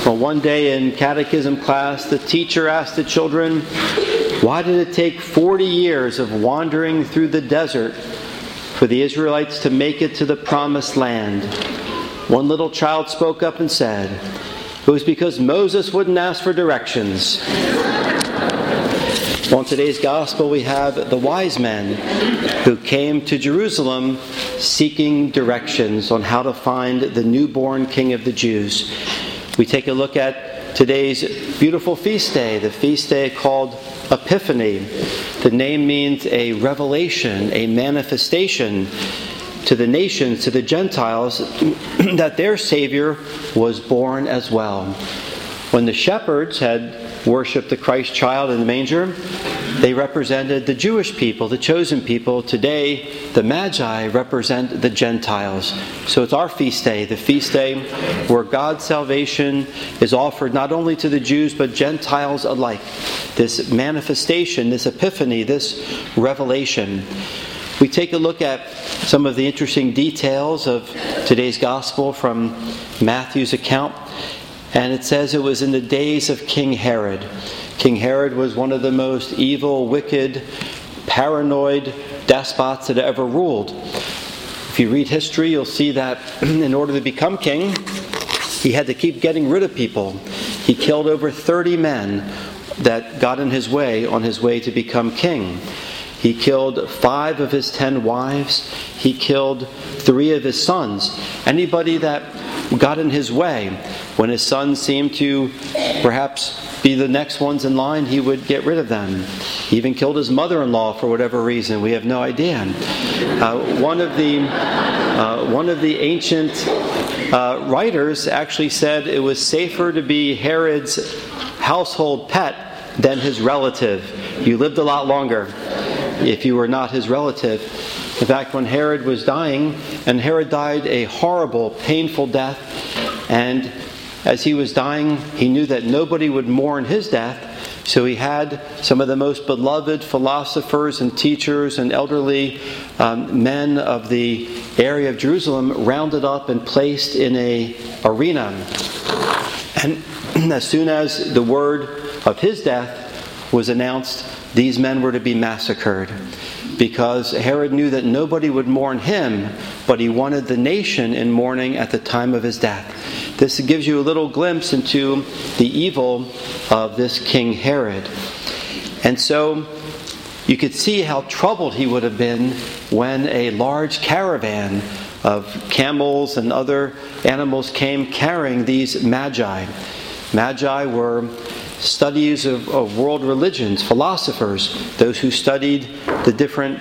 Well, one day in catechism class, the teacher asked the children, why did it take 40 years of wandering through the desert for the Israelites to make it to the promised land? One little child spoke up and said, it was because Moses wouldn't ask for directions. Well, in today's gospel, we have the wise men who came to Jerusalem seeking directions on how to find the newborn King of the Jews. We take a look at today's beautiful feast day, the feast day called Epiphany. The name means a revelation, a manifestation to the nations, to the Gentiles, that their Savior was born as well. When the shepherds had worshipped the Christ child in the manger, they represented the Jewish people, the chosen people. Today, the Magi represent the Gentiles. So it's our feast day, the feast day where God's salvation is offered not only to the Jews but Gentiles alike. This manifestation, this epiphany, this revelation. We take a look at some of the interesting details of today's gospel from Matthew's account. And it says it was in the days of King Herod. King Herod was one of the most evil, wicked, paranoid despots that ever ruled. If you read history, you'll see that in order to become king, he had to keep getting rid of people. He killed over 30 men that got in his way on his way to become king. He killed 5 of his 10 wives. He killed 3 of his sons. Anybody that got in his way, when his sons seemed to perhaps be the next ones in line, he would get rid of them. He even killed his mother-in-law for whatever reason. We have no idea. One of the ancient writers actually said it was safer to be Herod's household pet than his relative. You lived a lot longer if you were not his relative. In fact, when Herod was dying, and Herod died a horrible, painful death, and as he was dying, he knew that nobody would mourn his death, so he had some of the most beloved philosophers and teachers and elderly men of the area of Jerusalem rounded up and placed in an arena. And as soon as the word of his death was announced, these men were to be massacred, because Herod knew that nobody would mourn him, but he wanted the nation in mourning at the time of his death. This gives you a little glimpse into the evil of this King Herod. And so you could see how troubled he would have been when a large caravan of camels and other animals came carrying these magi. Magi were studies of world religions, philosophers, those who studied the different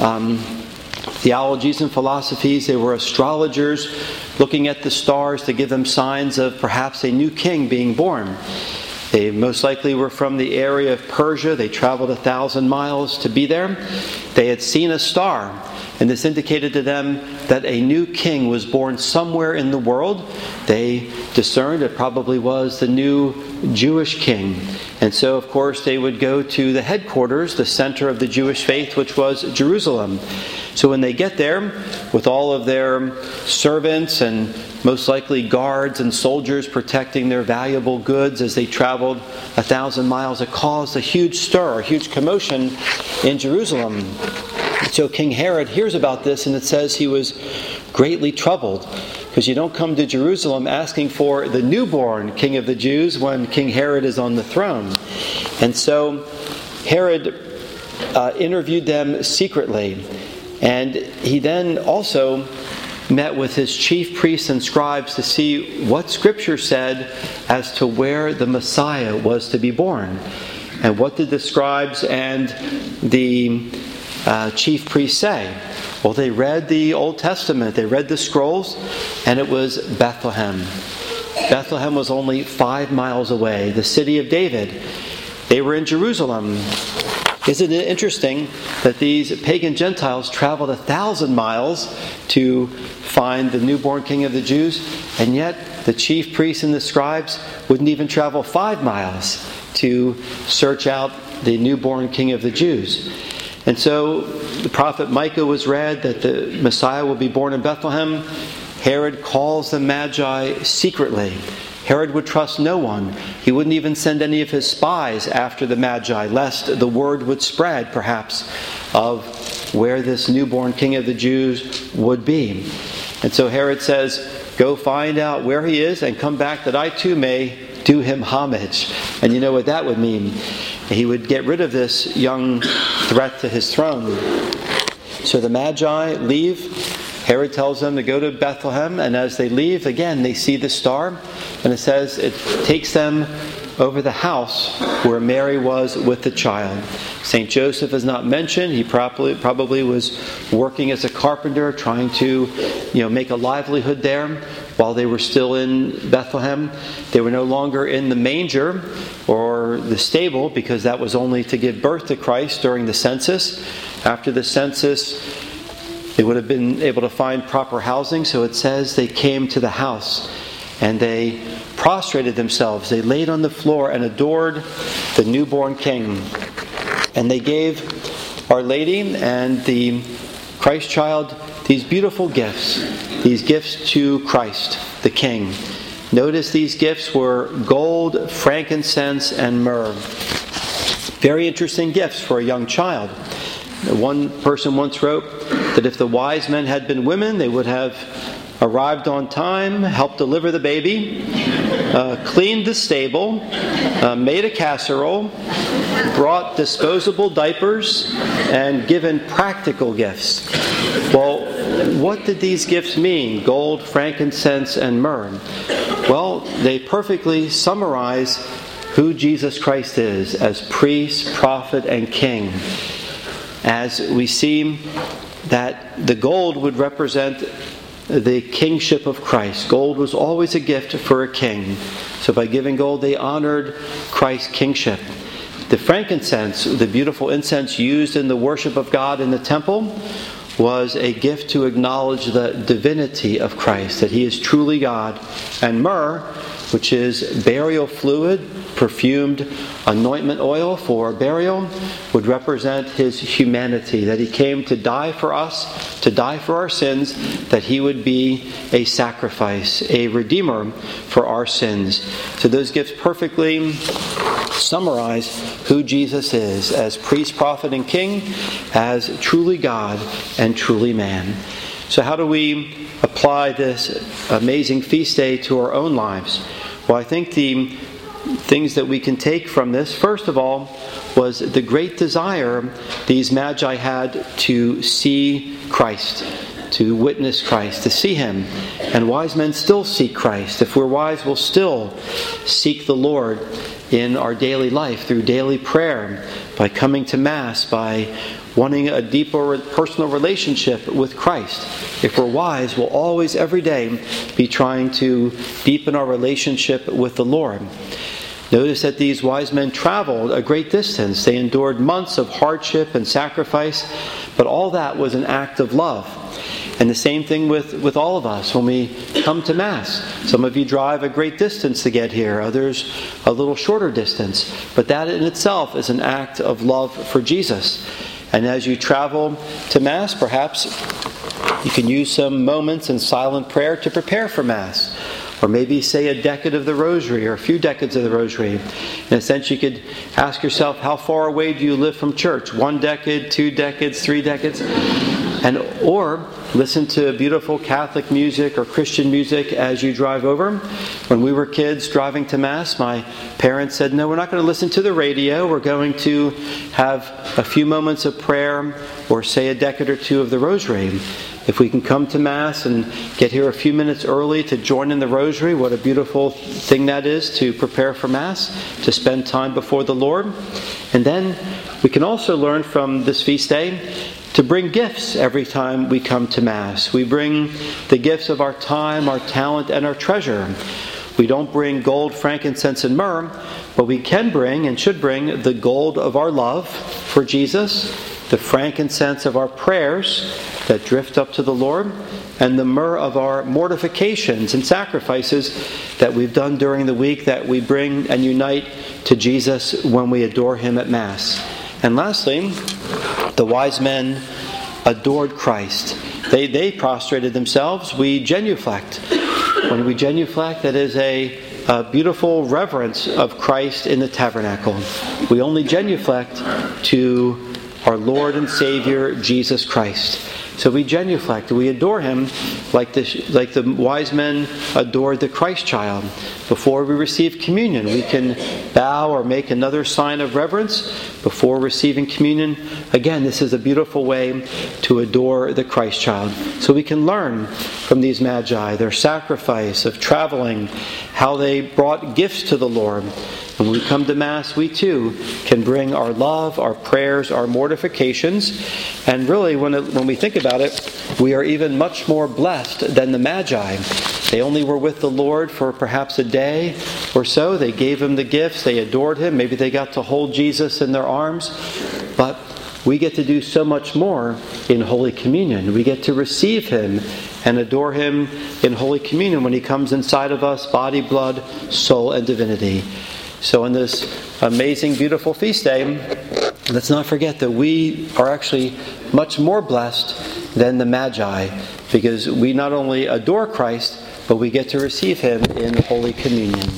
theologies and philosophies. They were astrologers looking at the stars to give them signs of perhaps a new king being born. They most likely were from the area of Persia. They traveled 1,000 miles to be there. They had seen a star, and this indicated to them that a new king was born somewhere in the world. They discerned it probably was the new Jewish king. And so, of course, they would go to the headquarters, the center of the Jewish faith, which was Jerusalem. So when they get there, with all of their servants and most likely guards and soldiers protecting their valuable goods as they traveled 1,000 miles, it caused a huge stir, a huge commotion in Jerusalem. So King Herod hears about this, and it says he was greatly troubled, because you don't come to Jerusalem asking for the newborn King of the Jews when King Herod is on the throne. And so Herod interviewed them secretly, and he then also met with his chief priests and scribes to see what Scripture said as to where the Messiah was to be born. And what did the scribes and the chief priests say? Well, they read the Old Testament, they read the scrolls, and it was Bethlehem. Bethlehem was only 5 miles away, the city of David. They were in Jerusalem. Isn't it interesting that these pagan Gentiles traveled 1,000 miles to find the newborn King of the Jews, and yet the chief priests and the scribes wouldn't even travel 5 miles to search out the newborn King of the Jews. And so the prophet Micah was read that the Messiah will be born in Bethlehem. Herod calls the Magi secretly. Herod would trust no one. He wouldn't even send any of his spies after the Magi, lest the word would spread, perhaps, of where this newborn king of the Jews would be. And so Herod says, go find out where he is and come back that I too may do him homage. And you know what that would mean. He would get rid of this young threat to his throne. So the Magi leave. Herod tells them to go to Bethlehem, and as they leave, again, they see the star, and it says it takes them over the house where Mary was with the child. St. Joseph is not mentioned. He probably was working as a carpenter, trying to make a livelihood there while they were still in Bethlehem. They were no longer in the manger or the stable, because that was only to give birth to Christ during the census. After the census, they would have been able to find proper housing, so it says they came to the house and they prostrated themselves. They laid on the floor and adored the newborn king. And they gave Our Lady and the Christ child these beautiful gifts, these gifts to Christ, the King. Notice these gifts were gold, frankincense, and myrrh. Very interesting gifts for a young child. One person once wrote that if the wise men had been women, they would have arrived on time, helped deliver the baby, cleaned the stable, made a casserole, brought disposable diapers, and given practical gifts. Well, what did these gifts mean? Gold, frankincense, and myrrh. Well, they perfectly summarize who Jesus Christ is as priest, prophet, and king. As we see that the gold would represent the kingship of Christ. Gold was always a gift for a king. So by giving gold, they honored Christ's kingship. The frankincense, the beautiful incense used in the worship of God in the temple, was a gift to acknowledge the divinity of Christ, that He is truly God. And myrrh, which is burial fluid, perfumed anointment oil for burial, would represent His humanity, that He came to die for us, to die for our sins, that He would be a sacrifice, a redeemer for our sins. So those gifts perfectly summarize who Jesus is as priest, prophet, and king, as truly God and truly man. So how do we apply this amazing feast day to our own lives? Well, I think the things that we can take from this, first of all, was the great desire these Magi had to see Christ, to witness Christ, to see Him. And wise men still seek Christ. If we're wise, we'll still seek the Lord in our daily life through daily prayer, by coming to Mass, by wanting a deeper personal relationship with Christ. If we're wise, we'll always, every day, be trying to deepen our relationship with the Lord. Notice that these wise men traveled a great distance. They endured months of hardship and sacrifice, but all that was an act of love. And the same thing with all of us when we come to Mass. Some of you drive a great distance to get here, others a little shorter distance. But that in itself is an act of love for Jesus. And as you travel to Mass, perhaps you can use some moments in silent prayer to prepare for Mass. Or maybe say a decade of the Rosary, or a few decades of the Rosary. In a sense, you could ask yourself, how far away do you live from church? 1 decade, 2 decades, 3 decades? Or listen to beautiful Catholic music or Christian music as you drive over. When we were kids driving to Mass, my parents said, no, we're not going to listen to the radio. We're going to have a few moments of prayer or say a decade or two of the Rosary. If we can come to Mass and get here a few minutes early to join in the Rosary, what a beautiful thing that is to prepare for Mass, to spend time before the Lord. And then we can also learn from this feast day to bring gifts every time we come to Mass. We bring the gifts of our time, our talent, and our treasure. We don't bring gold, frankincense, and myrrh, but we can bring and should bring the gold of our love for Jesus, the frankincense of our prayers that drift up to the Lord, and the myrrh of our mortifications and sacrifices that we've done during the week that we bring and unite to Jesus when we adore Him at Mass. And lastly, the wise men adored Christ. They prostrated themselves. We genuflect. When we genuflect, that is a beautiful reverence of Christ in the tabernacle. We only genuflect to our Lord and Savior, Jesus Christ. So we genuflect, we adore Him like the wise men adored the Christ child. Before we receive communion, we can bow or make another sign of reverence before receiving communion. Again, this is a beautiful way to adore the Christ child. So we can learn from these magi, their sacrifice of traveling, how they brought gifts to the Lord. When we come to Mass, we too can bring our love, our prayers, our mortifications. And really, when we think about it, we are even much more blessed than the Magi. They only were with the Lord for perhaps a day or so. They gave Him the gifts. They adored Him. Maybe they got to hold Jesus in their arms. But we get to do so much more in Holy Communion. We get to receive Him and adore Him in Holy Communion when He comes inside of us, body, blood, soul, and divinity. So in this amazing, beautiful feast day, let's not forget that we are actually much more blessed than the Magi, because we not only adore Christ, but we get to receive Him in Holy Communion.